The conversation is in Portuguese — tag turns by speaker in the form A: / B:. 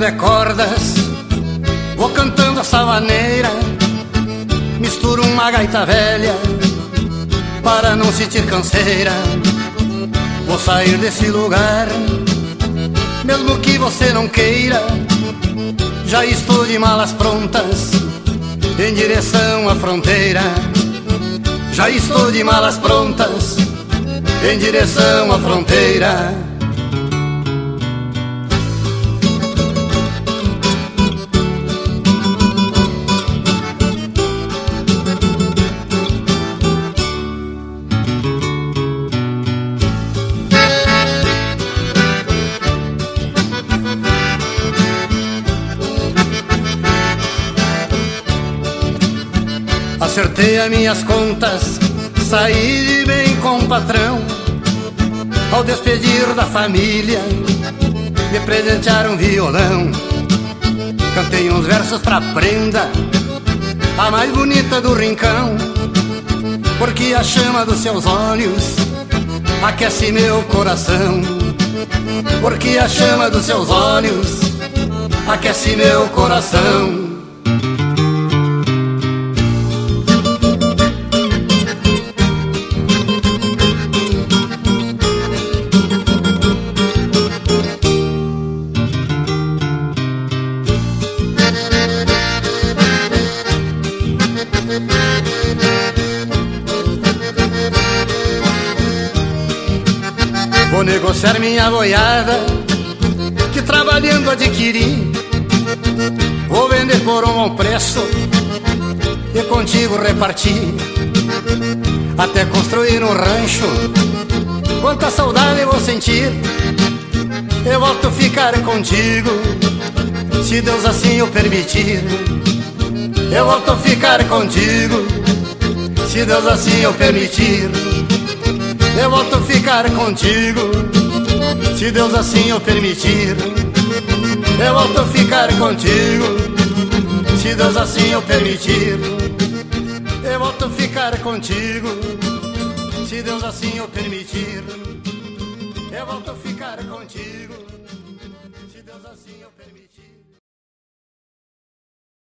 A: é cordas, vou cantando essa maneira. Misturo uma gaita velha para não sentir canseira. Vou sair desse lugar, mesmo que você não queira. Já estou de malas prontas, em direção à fronteira. Já estou de malas prontas, em direção à fronteira. Acertei as minhas contas, saí de bem com o patrão. Ao despedir da família, me presentearam um violão. Cantei uns versos pra prenda, a mais bonita do rincão, porque a chama dos seus olhos aquece meu coração. Porque a chama dos seus olhos aquece meu coração. Vou negociar minha boiada, que trabalhando adquiri. Vou vender por um bom preço e contigo repartir, até construir um rancho. Quanta saudade vou sentir, eu volto a ficar contigo, se Deus assim o permitir. Eu volto a ficar contigo, se Deus assim o permitir. Eu volto a ficar contigo, se Deus assim o permitir. Eu volto a ficar contigo, se Deus assim o permitir. Eu volto a ficar contigo, se Deus assim o permitir. Eu volto a ficar contigo, se Deus assim o permitir.